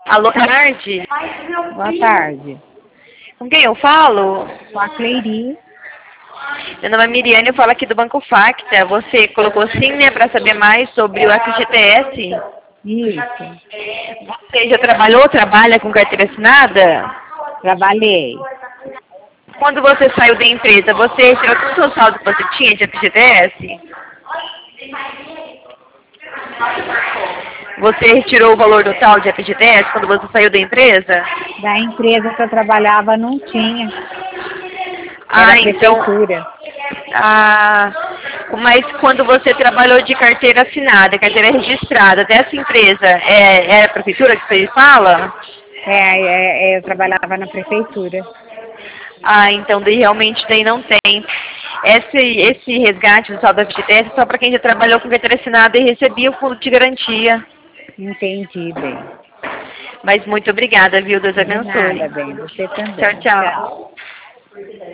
Alô, boa tarde. Boa tarde. Com quem eu falo? Com a Cleiri. Meu nome é Miriane, eu falo aqui do Banco Facta. Você colocou sim, né, para saber mais sobre o FGTS? Isso. Você já trabalha com carteira assinada? Trabalhei. Quando você saiu da empresa, você tirou todo o seu saldo que você tinha de FGTS? Você retirou o valor total de FGTS quando você saiu da empresa? Da empresa que eu trabalhava não tinha. Era Ah, a então. prefeitura. Ah, mas quando você trabalhou de carteira assinada, carteira registrada dessa empresa, é a prefeitura que você fala? Eu trabalhava na prefeitura. Ah, então realmente daí não tem. Esse resgate do saldo da FGTS é só para quem já trabalhou com carteira assinada e recebia o fundo de garantia. Entendi, bem. Mas muito obrigada, viu? Deus De nada, abençoe. bem. Você Tchau, também. Tchau. tchau.